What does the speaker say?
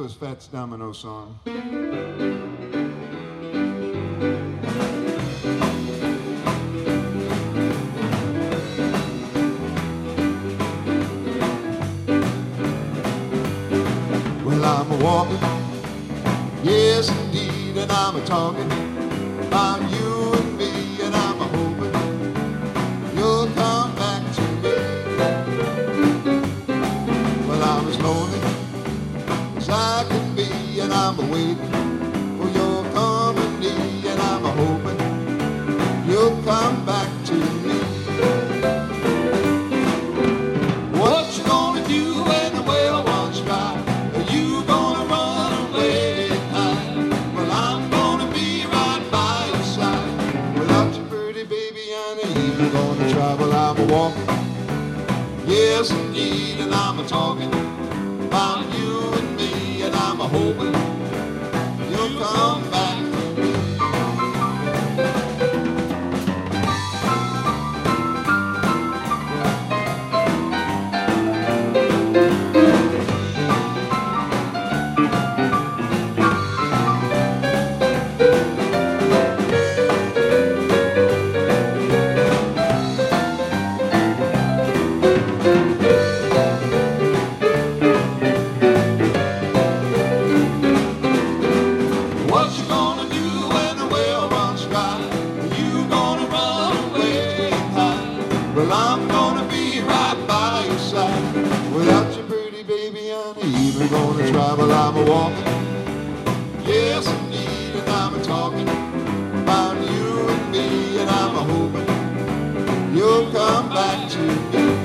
was Fats Domino song. Well, I'm a walking, yes indeed, and I'm a talking about you and me, and I'm a hoping you'll come back to me. Well, I'm as lonely as I can be, and I'm a waiting for your company, and I'm a hoping you'll come back to me. What you gonna do when the well runs dry? Are you gonna run away and hide? Well, I'm gonna be right by your side. Without your pretty baby, I ain't even gonna try. Well, I'm a walking, yes indeed, and I'm a talking about you and me, and I'm a hoping you'll come back to me. What you gonna do when the well runs dry? Are you gonna run away and hide? Well, I'm gonna be right by your side. Without your pretty baby, I ain't even gonna try. Well, I'm a walking, yes indeed, and I'm a talking about you and me, and I'm a hoping you'll come back to me.